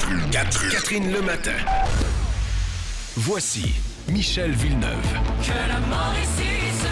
Catherine le matin. Voici Michel Villeneuve. Que la Mauricie se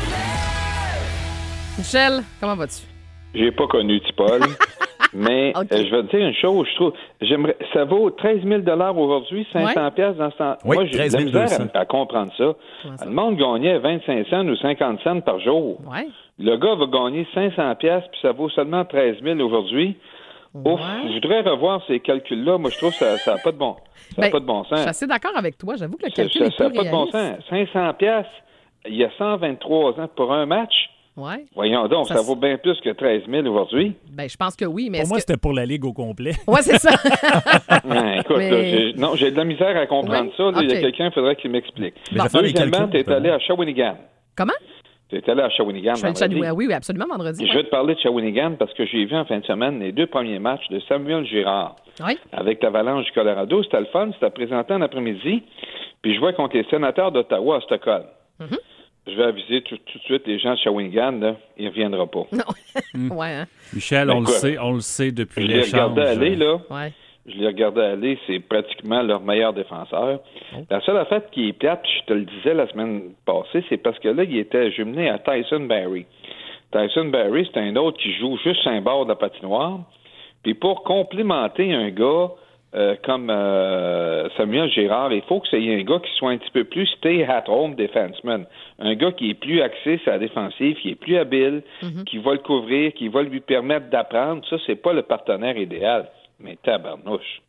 lève. Michel, comment vas-tu? J'ai pas connu Tipol, mais Okay. je vais te dire une chose, je trouve, ça vaut 13 000 aujourd'hui, 500 pièces dans ce temps. Oui, Moi, j'ai de 13 la 200. misère à comprendre ça. Comment ça? Le monde gagnait 25 cents ou 50 cents par jour. Ouais. Le gars va gagner 500 pièces puis ça vaut seulement 13 000 aujourd'hui. Ouf, Ouais. je voudrais revoir ces calculs-là. Moi, je trouve que ça n'a pas de bon, pas de bon Je suis sens. assez d'accord avec toi. J'avoue que le Ça calcul est n'a peu pas de bon réaliste. sens. 500 pièces, il y a 123 ans pour un match. Ouais. Voyons donc, Ça ça vaut bien plus que 13 000 aujourd'hui. Ben, je pense que oui, mais Pour est-ce moi, que... c'était pour la Ligue au complet. Ouais, c'est ça. Ouais, écoute, Mais- là, j'ai de la misère à comprendre Oui? ça. Là. Il y OK. a quelqu'un, il faudrait qu'il m'explique. Mais j'ai fait les Deuxièmement, calculs, tu es allé à Shawinigan. Comment? Tu es allé à Shawinigan Je suis allée de vendredi. Shawinigan. Oui, absolument, vendredi. Je vais te parler de Shawinigan parce que j'ai vu en fin de semaine les 2 premiers matchs de Samuel Girard Oui. avec l'Avalanche du Colorado. C'était le fun, c'était présenté en après-midi. Puis je vois contre les sénateurs d'Ottawa à Stockholm. Mm-hmm. Je vais aviser tout de suite les gens de Shawinigan, là, il ne reviendra pas. Non. Ouais, hein? Michel, Ben, on quoi? le sait depuis Je les l'échange. regardais aller, là. Ouais. Je les regardais aller, c'est pratiquement leur meilleur défenseur. La seule affaire qui est plate, puis je te le disais la semaine passée, c'est parce que là, il était jumelé à Tyson Barrie. Tyson Barrie, c'est un autre qui joue juste un bord de la patinoire. Puis pour complémenter un gars comme Samuel Girard, il faut que ce soit un gars qui soit un petit peu plus stay-at-home defenseman. Un gars qui est plus axé sur la défensive, qui est plus habile, qui va le couvrir, qui va lui permettre d'apprendre. Ça, c'est pas le partenaire idéal. Mais tabarnouche.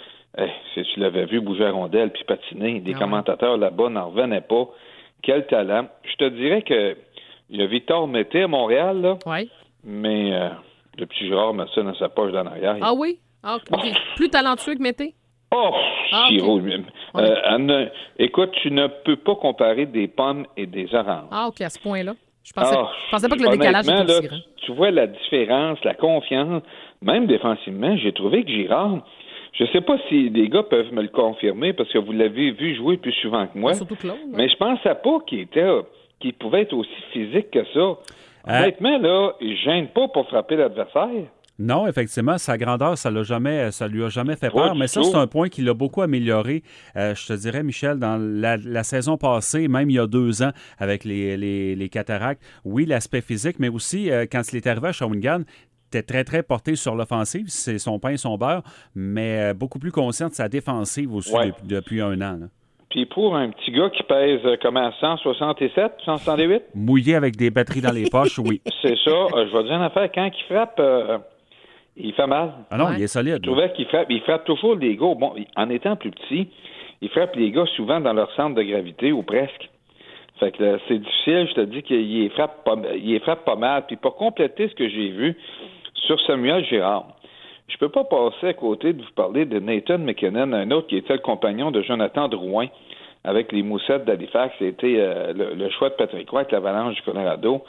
Si tu l'avais vu bouger la rondelle puis patiner, des commentateurs là-bas n'en revenaient pas. Quel talent. Je te dirais que il y a Victor Mété à Montréal, là, Ouais. mais le petit Girard met ça dans sa poche d'en arrière. Ah oui? Ah, OK. Plus talentueux que Mété? Oh, Ah, ok. Chiro. Ouais. Écoute, tu ne peux pas comparer des pommes et des oranges. Ah, OK, à ce point-là. Je pensais pas que le honnêtement, décalage était là, aussi grand. tu vois la différence, la confiance, même défensivement, j'ai trouvé que Girard, je sais pas si les gars peuvent me le confirmer parce que vous l'avez vu jouer plus souvent que moi, Surtout Claude. là. mais je pensais pas qu'il pouvait être aussi physique que ça. Honnêtement, là, il gêne pas pour frapper l'adversaire. Non, effectivement, sa grandeur, ça lui a jamais fait Pas peur. du Mais ça, tout. c'est un point qu'il a beaucoup amélioré. Je te dirais, Michel, dans la saison passée, même il y a 2 ans, avec les cataractes, oui, l'aspect physique, mais aussi, quand il est arrivé à Shawinigan, était très, très porté sur l'offensive. C'est son pain et son beurre, mais beaucoup plus conscient de sa défensive aussi Ouais. depuis 1 an. Là. Puis pour un petit gars qui pèse comment, 167, 168, Mouillé avec des batteries dans les poches, oui. c'est ça. Je vais dire une affaire, quand il frappe, il fait mal. Ah non, Ouais. il est solide. Je trouvais qu'il frappe toujours les gars. Bon, en étant plus petit, il frappe les gars souvent dans leur centre de gravité ou presque. Fait que c'est difficile, je te dis qu'il les frappe pas mal. Puis pour compléter ce que j'ai vu sur Samuel Girard, je peux pas passer à côté de vous parler de Nathan McKinnon, un autre qui était le compagnon de Jonathan Drouin avec les Moussettes d'Halifax. C'était le choix de Patrick Roy avec l'Avalanche du Colorado.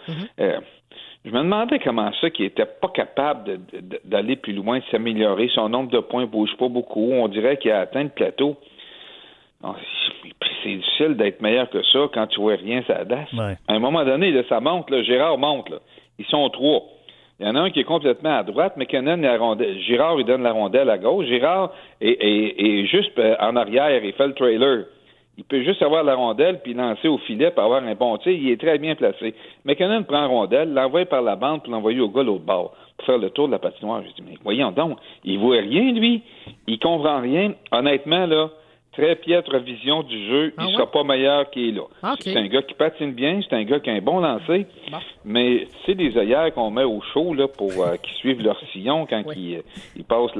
Je me demandais comment ça qu'il était pas capable d'aller plus loin, de s'améliorer. Son nombre de points bouge pas beaucoup. On dirait qu'il a atteint le plateau. Non, c'est difficile d'être meilleur que ça quand tu vois rien ça dasse. Ouais. À un moment donné, là, ça monte, là, Girard monte. Là. Ils sont 3. Il y en a un qui est complètement à droite, McKinnon, la rondelle. Girard, il donne la rondelle à gauche. Girard est juste en arrière, il fait le trailer. Il peut juste avoir la rondelle puis lancer au filet pour avoir un bon tir. Il est très bien placé. McKinnon prend la rondelle, l'envoie par la bande pour l'envoyer au gars l'autre bord pour faire le tour de la patinoire. Je dis, mais voyons donc, il voit rien, lui. Il comprend rien. Honnêtement, là, très piètre vision du jeu. Ah Il ouais? sera pas meilleur qu'il est là. Ah, OK. C'est un gars qui patine bien, c'est un gars qui a un bon lancer. Bon. Mais c'est des œillères qu'on met au chaud là, pour qu'ils suivent leur sillon quand Oui. ils passent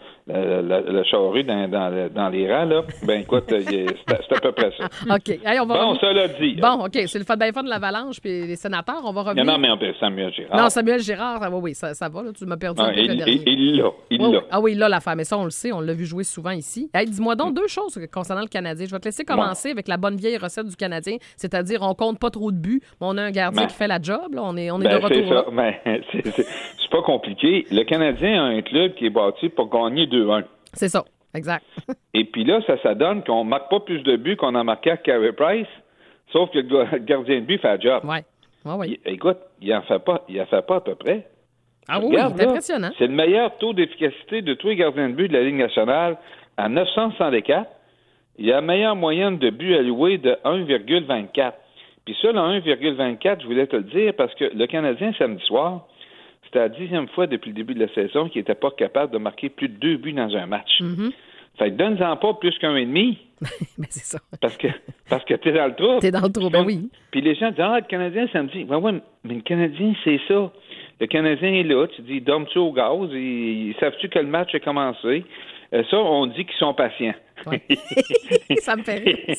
la charrue dans les rangs. Là. Ben écoute, c'est à peu près ça. OK. Hey, on va Bon, revenir- cela dit. Bon, OK. C'est le fun de l'Avalanche puis les sénateurs. On va revenir. Non, mais on peut Samuel Girard. Non, Samuel Girard, oui, ça va. Là, tu m'as perdu un Ah, peu le dernier. il l'a. Oui, oui. Ah oui, là, l'affaire. Mais ça, on le sait, on l'a vu jouer souvent ici. Hey, dis-moi donc 2 choses concernant le Canadien. Je vais te laisser commencer avec la bonne vieille recette du Canadien, c'est-à-dire on compte pas trop de buts, mais on a un gardien Ben. qui fait la job. Là. On est de Ben, retour c'est là. ça. Ben, c'est pas compliqué. Le Canadien a un club qui est bâti pour gagner 2-1. C'est ça, exact. Et puis là, ça donne qu'on marque pas plus de buts qu'on a marqué à Carey Price, sauf que le gardien de but fait le job. Ouais. Oui. Écoute, il en fait pas à peu près. Ah oui, Regarde, c'est là, impressionnant. c'est le meilleur taux d'efficacité de tous les gardiens de but de la Ligue nationale. à 964, il a la meilleure moyenne de buts alloués de 1,24. Puis ça, le 1,24, je voulais te le dire, parce que le Canadien, samedi soir, c'était la 10e fois depuis le début de la saison qu'il n'était pas capable de marquer plus de 2 buts dans un match. Mm-hmm. Fait que donne-en pas plus qu'un et demi. Ben, c'est ça. Parce que t'es dans le trou. T'es dans le trou, ben oui. Puis les gens disent, le Canadien samedi. Ouais, mais le Canadien, c'est ça. Le Canadien est là. Tu dis, dormes-tu au gaz? Ils savent-tu que le match a commencé? Ça, on dit qu'ils sont patients. Ouais. Ça me fait rire.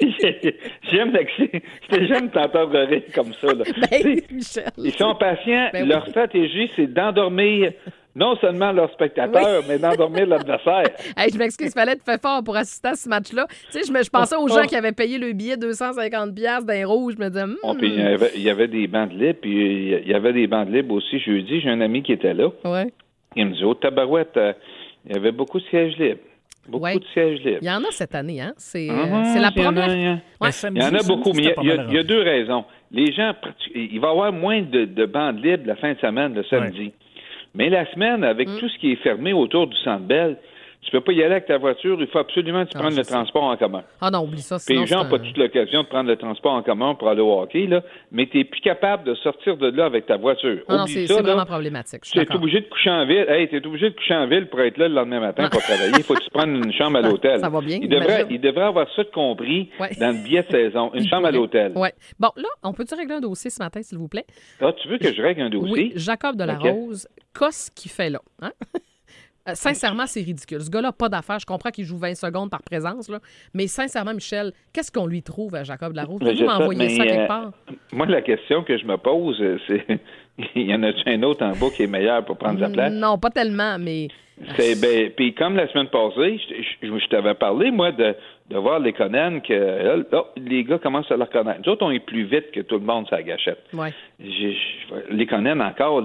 J'aime t'entendre rire comme ça. Là. Ben, Michel. Ils sont patients. Ben leur oui. stratégie, c'est d'endormir non seulement leurs spectateurs, mais d'endormir l'adversaire. Hey, je m'excuse, il fallait te faire fort pour assister à ce match-là. Tu sais, je pensais aux gens qui avaient payé le billet 250$ d'un rouge. Je me disais, Puis il y avait des bancs de libre, puis il y avait des bancs de libre aussi jeudi. J'ai un ami qui était là. Ouais. Il me dit, tabarouette, il y avait beaucoup de sièges libres. Beaucoup de sièges libres. Il y en a cette année, hein? C'est la première. Ouais. Il y en a beaucoup, mais il y a deux raisons. Les gens, il va y avoir moins de bandes libres la fin de semaine, le samedi. Ouais. Mais la semaine, avec tout ce qui est fermé autour du Centre Bell, tu peux pas y aller avec ta voiture. Il faut absolument que tu prennes le transport en commun. Ah non, oublie ça. Puis les gens n'ont pas toute l'occasion de prendre le transport en commun pour aller au hockey, là, mais tu n'es plus capable de sortir de là avec ta voiture. Ah non, Oublie c'est ça, vraiment là. problématique. Tu es obligé de coucher en ville. T'es obligé de coucher en ville pour être là le lendemain matin pour travailler. Il faut que tu prennes une chambre à l'hôtel. Ça va bien. Il devrait avoir ça de compris dans le billet de saison. Une chambre à l'hôtel. Oui. Bon, là, on peut-tu régler un dossier ce matin, s'il vous plaît? Ah, tu veux que je règle un dossier? Oui, Jacob Delarose, qu'est-ce qu'il fait là? Hein? Sincèrement, c'est ridicule. Ce gars-là n'a pas d'affaires. Je comprends qu'il joue 20 secondes par présence, là. Mais sincèrement, Michel, qu'est-ce qu'on lui trouve à Jacob Delarose? Peux-tu m'envoyer ça quelque part? Moi, la question que je me pose, c'est il y en a-tu un autre en bas qui est meilleur pour prendre sa place? Non, pas tellement, mais... Puis comme la semaine passée, je t'avais parlé, moi, de voir les Conan que les gars commencent à le reconnaître. Nous autres, on est plus vite que tout le monde sur la gâchette. Ouais. Les Conan encore,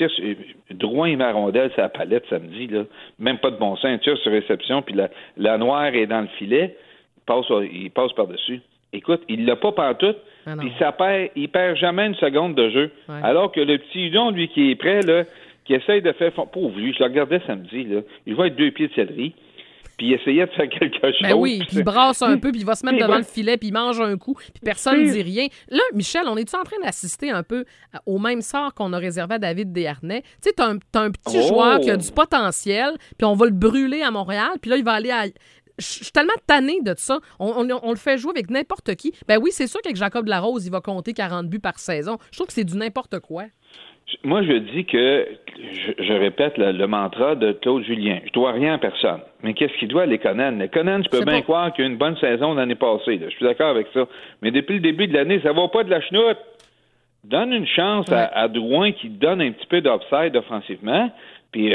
Drouin et Marondelle, c'est la palette samedi, là. Même pas de bon sens. Un tir sur réception, puis la noire est dans le filet, il passe par-dessus. Écoute, il l'a pas pantoute, puis il perd jamais une seconde de jeu. Ouais. Alors que le petit Hudon, lui, qui est prêt, là, qui essaye de faire... Pauvre lui, je le regardais samedi, là. Il va être 2 pieds de céleri, puis il essayait de faire quelque chose. Ben oui, puis il brasse un peu, puis il va se mettre devant le filet, puis il mange un coup, puis personne ne dit rien. Là, Michel, on est-tu en train d'assister un peu au même sort qu'on a réservé à David Desharnais? Tu sais, t'as un petit joueur qui a du potentiel, puis on va le brûler à Montréal, puis là, il va aller à... Je suis tellement tannée de ça. On le fait jouer avec n'importe qui. Ben oui, c'est sûr qu'avec Jacob Delarose, il va compter 40 buts par saison. Je trouve que c'est du n'importe quoi. Moi, je dis que, je répète le mantra de Claude Julien, je dois rien à personne. Mais qu'est-ce qu'il doit à les Conan? Les Conan, je peux bien croire qu'il y a eu une bonne saison l'année passée. Là. Je suis d'accord avec ça. Mais depuis le début de l'année, ça va pas de la chenoute. Donne une chance à Drouin qui donne un petit peu d'upside offensivement. Puis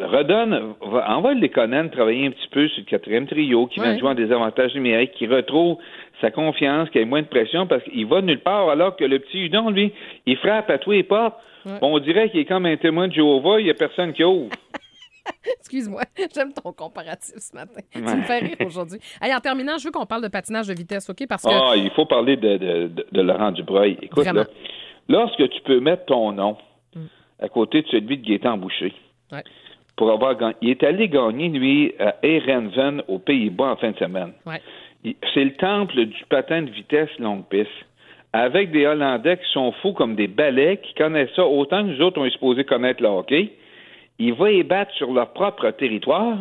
envoie les Conan travailler un petit peu sur le 4e trio, qui vient jouer en désavantage numérique, qui retrouve sa confiance, qui a moins de pression, parce qu'il va nulle part, alors que le petit Hudon, lui, il frappe à tous les portes. Ouais. On dirait qu'il est comme un témoin de Jéhovah, il n'y a personne qui ouvre. Excuse-moi, j'aime ton comparatif ce matin. Tu me fais rire aujourd'hui. Hey, en terminant, je veux qu'on parle de patinage de vitesse, OK? Parce que... il faut parler de Laurent Dubreuil. Écoute, là, lorsque tu peux mettre ton nom à côté de celui de Gaétan Boucher, pour avoir gagné... Il est allé gagner, lui, à Erenven, aux Pays-Bas, en fin de semaine. Ouais. C'est le temple du patin de vitesse longue piste, avec des Hollandais qui sont fous comme des balais, qui connaissent ça autant que nous autres, on est supposés connaître le hockey. Il va les battre sur leur propre territoire.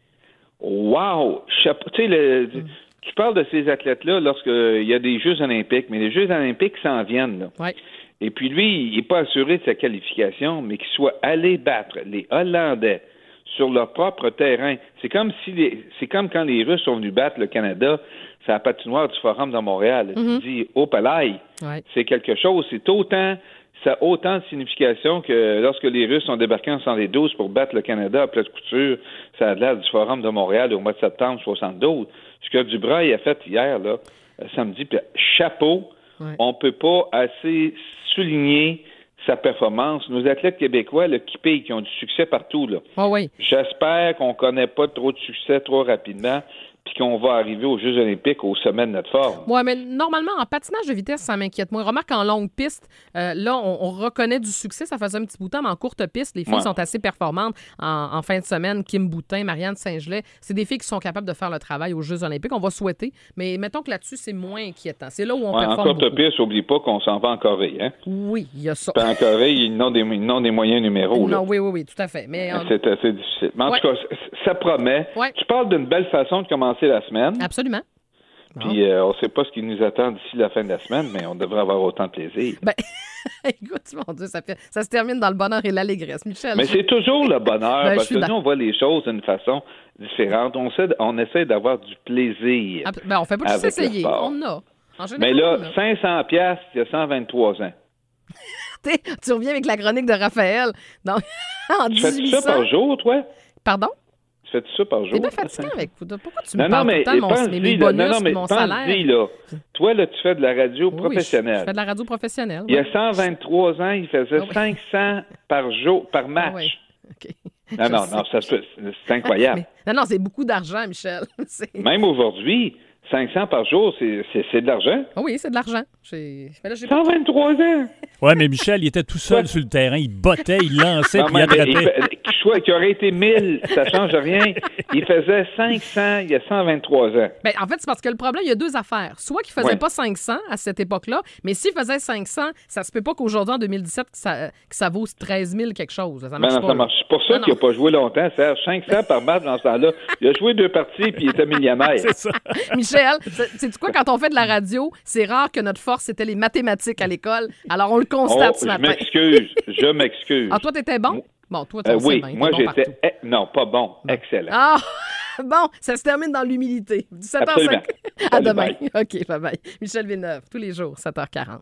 Wow! Tu sais, tu parles de ces athlètes-là lorsqu'il y a des Jeux olympiques, mais les Jeux olympiques s'en viennent, là. Ouais. Et puis lui, il n'est pas assuré de sa qualification, mais qu'il soit allé battre les Hollandais sur leur propre terrain. C'est comme quand les Russes sont venus battre le Canada, c'est la patinoire du Forum de Montréal. Tu dis, oh palais, c'est quelque chose. Ça a autant de signification que lorsque les Russes sont débarqués en 1972 pour battre le Canada à plate couture, ça a l'air du Forum de Montréal au mois de septembre 1972. Ce que Dubreuil a fait hier, là, samedi, puis chapeau, on ne peut pas assez souligner sa performance. Nos athlètes québécois, qui ont du succès partout, là. Oh oui. J'espère qu'on ne connaît pas trop de succès trop rapidement, puis puis qu'on va arriver aux Jeux olympiques au sommet de notre forme. Oui, mais normalement, en patinage de vitesse, ça m'inquiète moins. Remarque qu'en longue piste, là, on reconnaît du succès. Ça faisait un petit bout de temps, mais en courte piste, les filles sont assez performantes. En fin de semaine, Kim Boutin, Marianne Saint-Gelais, c'est des filles qui sont capables de faire le travail aux Jeux olympiques. On va souhaiter, mais mettons que là-dessus, c'est moins inquiétant. C'est là où on performe en courte beaucoup. piste, n'oublie pas qu'on s'en va en Corée. Hein? Oui, il y a ça. Puis en Corée, ils n'ont des moyens numéros. Là. Non, oui, tout à fait. Mais c'est assez difficile. Mais en tout cas, ça promet. Ouais. Tu parles d'une belle façon de commencer la semaine. Absolument. Puis on ne sait pas ce qui nous attend d'ici la fin de la semaine, mais on devrait avoir autant de plaisir. Ben, écoute, mon Dieu, ça se termine dans le bonheur et l'allégresse, Michel. Mais c'est toujours le bonheur, parce que nous, on voit les choses d'une façon différente. On essaie d'avoir du plaisir. Ben, on fait pas juste essayer. On a. En général, mais là, 500 piastres, il y a 123 ans. Tu reviens avec la chronique de Raphaël. Donc, en 1800... Tu fais ça par jour, toi? Pardon? Tu fais ça par jour? T'es bien fatiguant avec... Pourquoi tu me parles tout le temps de mes bonus et mon salaire? Là. Toi, là, tu fais de la radio professionnelle. Je fais de la radio professionnelle. Il y a 123 ans, il faisait 500 par jour, par match. Oui. OK. Non, c'est incroyable. Non, c'est beaucoup d'argent, Michel. Même aujourd'hui, 500 par jour, c'est de l'argent. Oh oui, c'est de l'argent. 123 ans. Ouais, mais Michel, il était tout seul sur le terrain. Il bottait, il lançait, puis il attrapait. Qu'il aurait été 1000, ça change rien. Il faisait 500 il y a 123 ans. Ben, en fait, c'est parce que le problème, il y a deux affaires. Soit qu'il faisait pas 500 à cette époque-là, mais s'il faisait 500, ça se peut pas qu'aujourd'hui, en 2017, que ça vaut 13 000 quelque chose. Ça marche pas. Ça marche. C'est pour ça qu'il n'a pas joué longtemps, Serge. 500 par match dans ce temps-là. Il a joué 2 parties, puis il était millionnaire. C'est ça. Michel, sais-tu quoi, quand on fait de la radio, c'est rare que notre force, c'était les mathématiques à l'école. Alors, on le constate ce matin. Je m'excuse. Ah, toi, t'étais bon? Bon, toi, oui, bien, moi, bon j'étais... Non, pas bon. Excellent. Ah, bon, ça se termine dans l'humilité. 17h05. À demain. OK, bye-bye. Michel Villeneuve, tous les jours, 7h40.